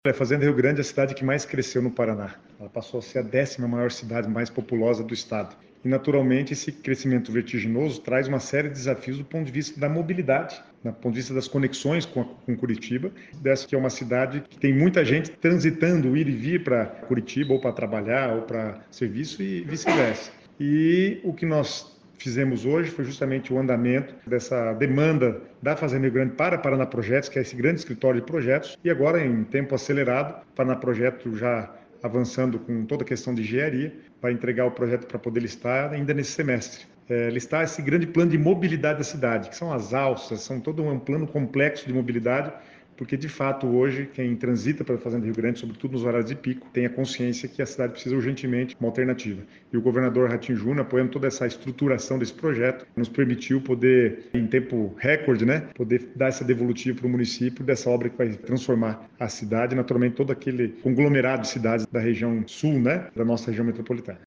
A Fazenda Rio Grande é a cidade que mais cresceu no Paraná. Ela passou a ser a 10ª maior cidade mais populosa do estado. E, naturalmente, esse crescimento vertiginoso traz uma série de desafios do ponto de vista da mobilidade, do ponto de vista das conexões com Curitiba. Dessa que é uma cidade que tem muita gente transitando, ir e vir para Curitiba, ou para trabalhar, ou para serviço e vice-versa. E o que nós fizemos hoje foi justamente o andamento dessa demanda da Fazenda Rio Grande para Paraná Projetos, que é esse grande escritório de projetos, e agora, em tempo acelerado, Paraná Projeto já avançando com toda a questão de engenharia, para entregar o projeto para poder listar ainda nesse semestre. Listar esse grande plano de mobilidade da cidade, que são as alças, são todo um plano complexo de mobilidade, porque de fato hoje quem transita para a Fazenda Rio Grande, sobretudo nos horários de pico, tem a consciência que a cidade precisa urgentemente de uma alternativa. E o governador Ratinho Júnior, apoiando toda essa estruturação desse projeto, nos permitiu poder, em tempo recorde, poder dar essa devolutiva para o município dessa obra que vai transformar a cidade, naturalmente todo aquele conglomerado de cidades da região sul, da nossa região metropolitana.